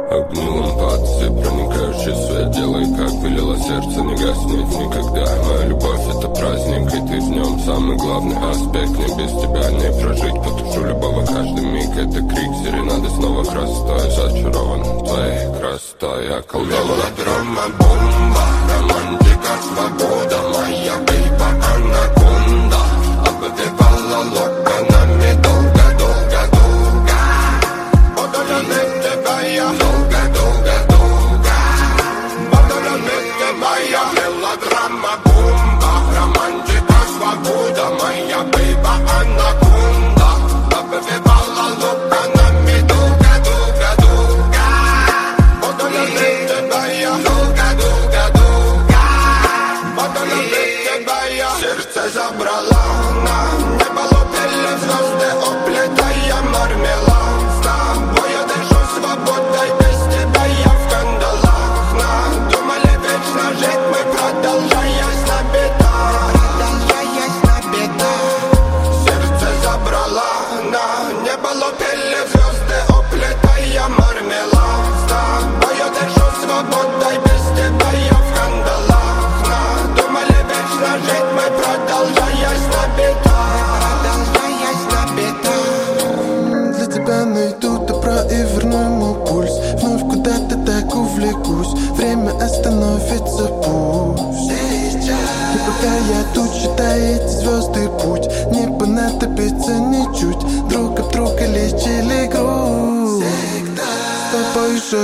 Огни лампады, проникающий свет. Делай, как велело сердце, не гаснет никогда. Моя любовь — это праздник, и ты в нем самый главный аспект. Мне без тебя не прожить, потушу любого каждый миг. Это крик, серенады снова красотой. Зачарован твоей красотой, я колдован. Мелодрама, бомба, романтика, свобода. Моя бейба, анаконда, обвивала локонами долго-долго-долго. Водолями тебя я долго-долго-долго. Водолями тебя я. Мелодрама, бомба, романтика, свобода. Моя бейба, анаконда, обвивала локонами долго-долго-долго. Водолями тебя я долго-долго-долго. Водолями тебя я. Сердце забрала на небо, лопели звезды, оплетая мармелад. С тобой я дышу свободой, без тебя я в кандалах. Надумали вечно жить мы, продолжаясь на бедах. Продолжаясь на бедах. Сердце забрала на небо, лопели звезды, оплетая мармелад. С тобой я дышу свободой, без тебя я в кандалах. Надумали вечно жить мы, продолжаясь на бедах. Продолжаясь на бедах. Для тебя найду добро и верну ему пульс. Вновь куда-то так увлекусь, время остановится пусть. И пока я тут, считай эти звезды путь, не понадобится ничуть. Друг об друга лечили грусть. С тобой же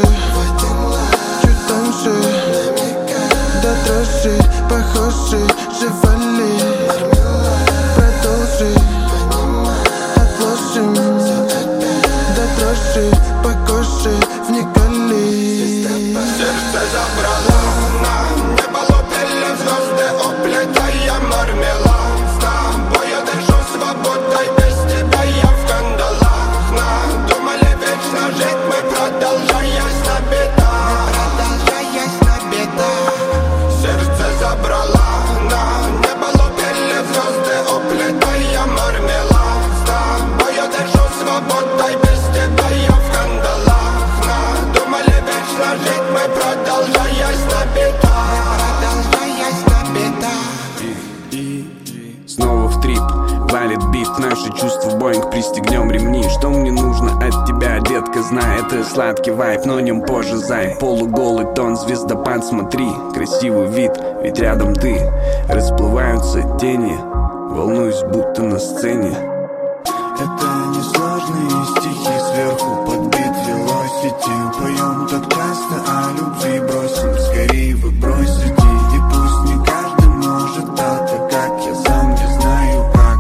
чуть тоньше, до дрожи похожи, живали. Продолжи, отложим, до дрожи по коже вникали. Сердце забрала на небо, лопели звезды, оплетая мармелад. С тобой я дышу свободой, без тебя я в кандалах. Надумали вечно жить мы, продолжаясь на бедах. Продолжаясь на бедах. Сердце забрала на небо, лопели звезды, оплетая мармелад. С тобой я дышу свободой, без тебя я в кандалах. Надумали вечно жить мы, продолжаясь на бедах. Продолжаясь на бедах. Снова в трип, валит бит, наши чувства Боинг, пристегнем ремни. Что мне нужно от тебя, детка, знай, это сладкий вайб, но нем позже зай. Полуголый тон, звездопад, смотри, красивый вид, ведь рядом ты. Расплываются тени, волнуюсь, будто на сцене. Это несложные стихи, сверху подбит велосити. Поем так часто о любви, бросим скорее вы бросите. И пусть не каждый может это, как я сам не знаю как.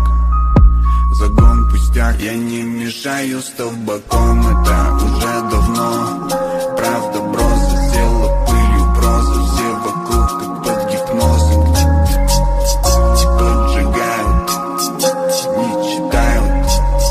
Загон пустяк, я не мешаю, став боком, это уже давно. Правда, броза села пылью, проза, все вокруг как под гипнозом. Поджигают, не читают,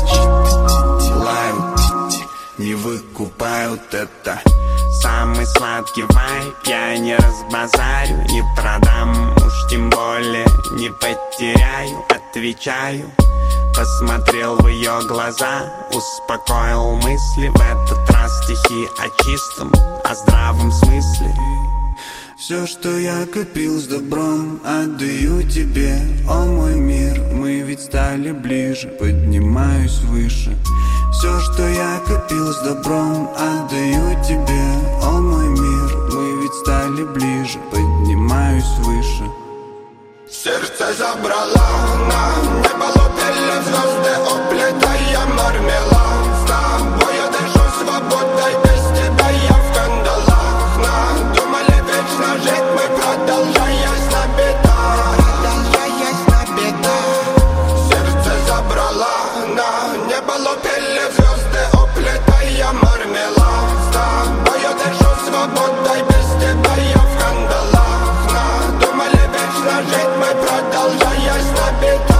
лают, не выкупают это. Самый сладкий вайб, я не разбазарю, не продам, уж тем более не потеряю. Отвечаю, посмотрел в ее глаза, успокоил мысли. В этот раз стихи о чистом, о здравом смысле. Все, что я копил с добром, отдаю тебе, о мой мир. Мы ведь стали ближе, поднимаюсь выше. Все, что я копил с добром, отдаю тебе, о мой мир. Мы ведь стали ближе, поднимаюсь выше. Сердце забрала на небо, лопели звезды, оплетая мармелад. С тобой я дышу свободой, без тебя я в кандалах. Надумали вечно жить мы, продолжаясь на бедах. Продолжаясь на бедах. Сердце забрала на небо, лопели звезды, оплетая мармелад. С тобой я дышу свободой, без тебя я в кандалах. Надумали вечно жить мы, продолжаясь на бедах.